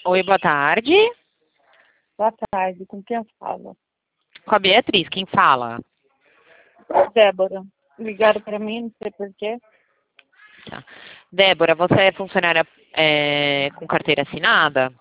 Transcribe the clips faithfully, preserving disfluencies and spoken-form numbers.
Oi, boa tarde. Boa tarde, com quem eu falo? Com a Beatriz, quem fala? Débora. Ligaram para mim, não sei porquê. Tá. Débora, você é funcionária é, com carteira assinada?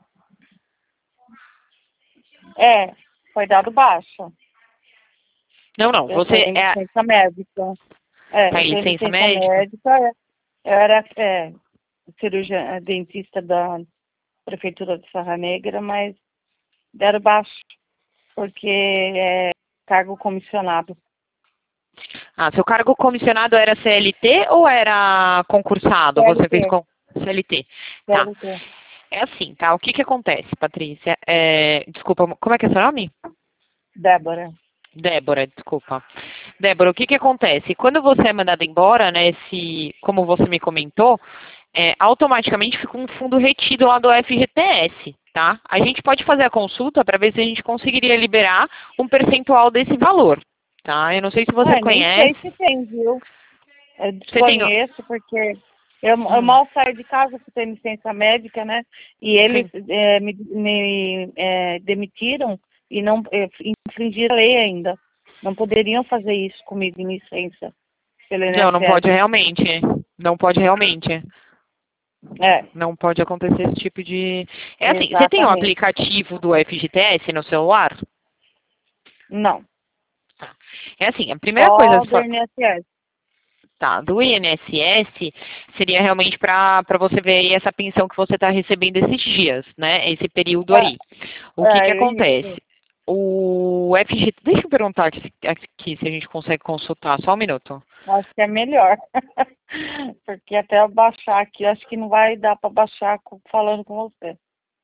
É, foi dado baixa. Não, não, Eu estou você em é... licença médica. É, Tá eu em estou em licença licença médica? médica. Eu era é, cirurgiã, dentista da Prefeitura de Serra Negra, mas deram baixo, porque é cargo comissionado. Ah, seu cargo comissionado era C L T ou era concursado? Você fez C L T, com C L T. Tá. C L T. É assim, tá? O que que acontece, Patrícia? É... Desculpa, como é que é seu nome? Débora. Débora, desculpa. Débora, o que que acontece? Quando você é mandada embora, né, se, como você me comentou, é, automaticamente fica um fundo retido lá do F G T S, tá? A gente pode fazer a consulta para ver se a gente conseguiria liberar um percentual desse valor, tá? Eu não sei se você Ah, nem sei conhece. se tem, viu? Eu Você tem... desconheço porque eu, eu Hum, mal saio de casa porque tenho licença médica, né? E eles sim. é, me, me é, demitiram e não é, infringiram a lei ainda. Não poderiam fazer isso comigo em licença pelo Não, não pode I N S S. realmente. Não pode realmente. É, Não pode acontecer esse tipo de... É assim, você tem o exatamente. aplicativo do F G T S no celular? Não, Tá. É assim, a primeira coisa a só se do fa- I N S S. tá, do I N S S seria realmente para para você ver aí essa pensão que você está recebendo esses dias, né? Esse período É, aí. O que que é isso. acontece? O F G T, deixa eu perguntar aqui, aqui se a gente consegue consultar, só um minuto. Acho que é melhor. Porque até eu baixar aqui, acho que não vai dar para baixar com- falando com você.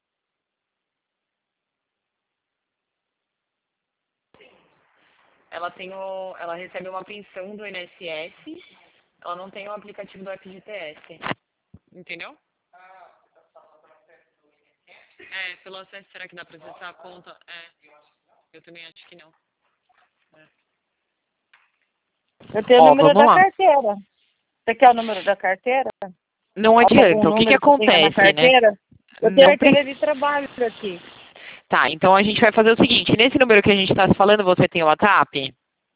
Ela tem o, ela recebe uma pensão do I N S S, ela não tem o aplicativo do F G T S. Entendeu? É, pelo acesso, será que dá para acessar a conta? É, eu também acho que não. Eu tenho o Ó, número vamos da lá. carteira. Você quer o número da carteira? Não Algum adianta. O que que número que tenha na acontece, né? carteira? Eu tenho Não carteira precisa. de trabalho aqui. Tá, então a gente vai fazer o seguinte, nesse número que a gente está falando, você tem o WhatsApp?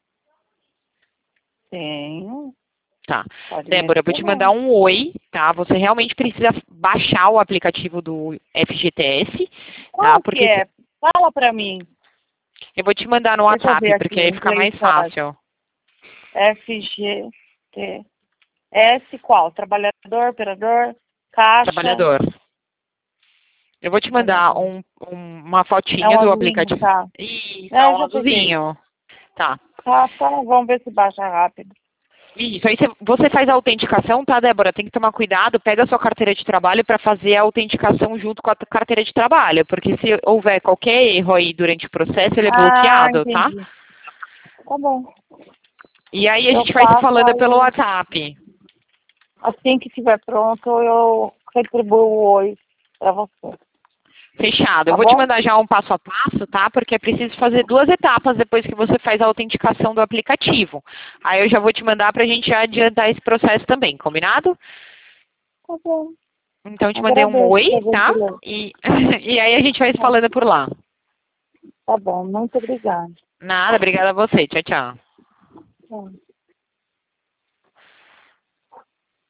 Tenho. Tá. Pode me Débora, eu vou te mandar adicionar. um oi, tá? Você realmente precisa baixar o aplicativo do F G T S, tá? Qual que Porque se- é? Fala pra mim. eu vou te mandar no Deixa eu ver WhatsApp, aqui porque aí em fica Play mais Store. fácil. F G T S qual? Trabalhador, operador, caixa, Trabalhador. Eu vou te mandar trabalhador. um, um- uma É fotinha um do azulinho, aplicativo. tá? Isso, é É, um já peguei. azulzinho. Tá. Tá, tá, vamos ver se baixa rápido. Isso, aí você você faz a autenticação, tá, Débora? Tem que tomar cuidado, pega a sua carteira de trabalho para fazer a autenticação junto com a carteira de trabalho, porque se houver qualquer erro aí durante o processo, ele é Ah, bloqueado, tá? entendi. Tá bom. E aí a Eu gente vai se faço falando pelo aí. WhatsApp. Assim que estiver pronto, eu retribuo o oi para você. Fechado. Eu Tá vou te bom? mandar já um passo a passo, tá? Porque é preciso fazer duas etapas depois que você faz a autenticação do aplicativo. Aí eu já vou te mandar para a gente já adiantar esse processo também, combinado? Tá bom. Então eu te mandei um Agradeço oi, pela tá? gentileza. E, e aí a gente vai se Tá falando por lá. tá bom. Muito obrigada. Nada, obrigada a você. Tchau, tchau. Tchau.